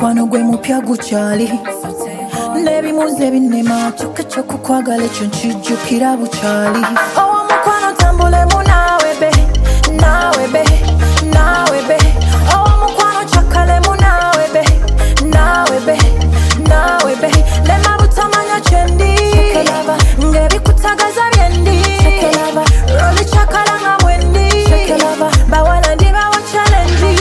mukwano gwe mupya gukyali n'ebimuze binnema kyokka ky'okukwagala ekyo nkijjukira bukyali omukwano tambulemu naawe be naawe be naawe be omukwano kyakalemu naawe be naawe be naawe be lema butamanya kyendi ng'ebikutagaza byendi roli kyakala nga mwendi bawala ndi bawa challenge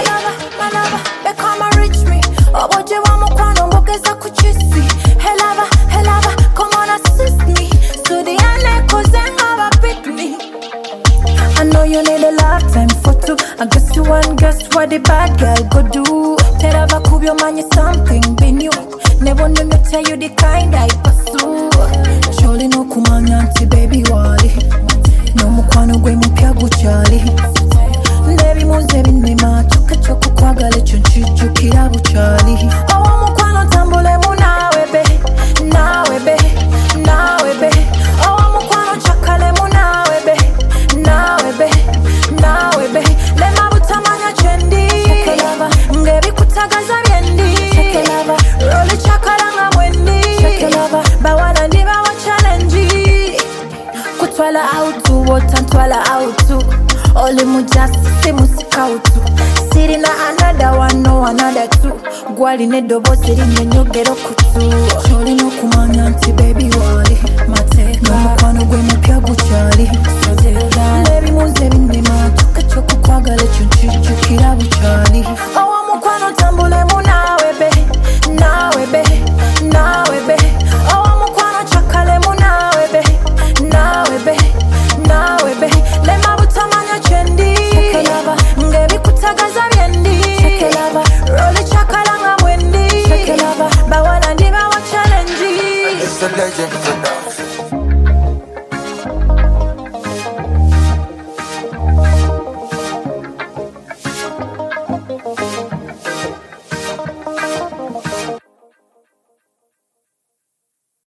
bekama reach me oboje wa mukwano mbogeza ku kisi helaba helaba come on assist me so the end cause I pick me I know you need a lifetime for two I guess you want guess what the bad girl go do terava kubyo manye something be new never knew me tell you the kind I pursue surely no kumanya nti baby wali no mukwano gwe mupya gukyali n'ebimuze binnema kyokka ky'okukwagala ekyo nkijjukira bukyali omukwano tambulemu naawe be naawe be naawe be omukwano kyakalemu naawe be naawe be naawe be lema butamanya kyendi ng'ebikutagaza byendi roli kyakala nga mwendi bawala ndi bawa challenge kutwala autu wotantwala autu oli mujasi simusika utu sirina another one no another two gwalina eddoboozi linnyonnyogera okutu kyolina okumanya nti baby wali n'omukwano gwe mupya gukyali n'ebimuze binnema kyokka ky'okukwagala ekyo nkijjukira bukyali omukwano tambulemu naawe be naawe be naawe be omukwano kyakalemu naawe be naawe be naawe be lema butamanya kyendi ng'ebikutagaza byendi roli kyakala nga mwendi bawala ndi bawa challenge It's a legend for now.